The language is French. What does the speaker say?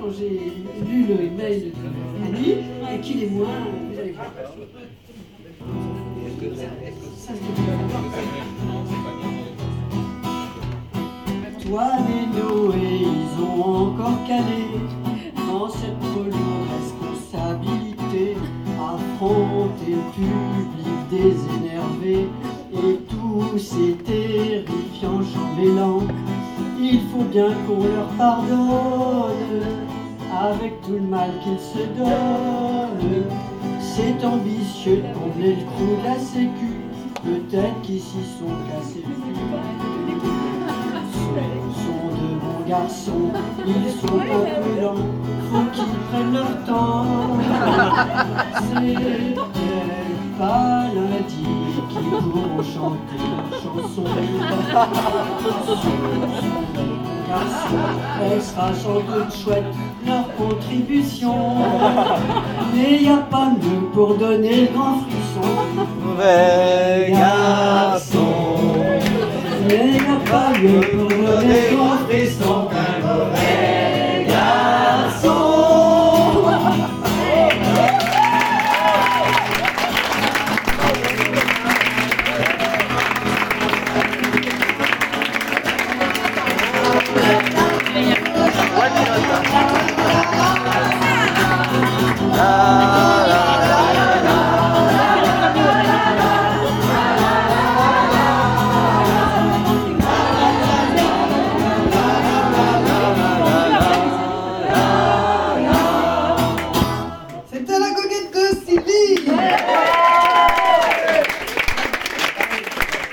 quand j'ai lu le mail de Annie et qu'il est moins. Vous allez voir. Ça, Toine et Noé, ils ont encore calé dans cette trop lourde responsabilité, affronter le public désénervé et tous ces terrifiants chambellans. Il faut bien qu'on leur pardonne avec tout le mal qu'ils se donnent. C'est ambitieux de combler le trou de la sécu, peut-être qu'ils s'y sont cassés le cul. Ce sont de bons garçons, ils sont imprudents, faut qu'ils prennent leur temps. C'est peut-être pas lundi qu'ils pourront chanter leur chanson. Ce sont de bons garçons, elle sera sans doute chouette leur contribution. Mais y a pas mieux pour donner le grand frisson. Mauvais garçon. Mais y a pas mieux pour donner le grand frisson.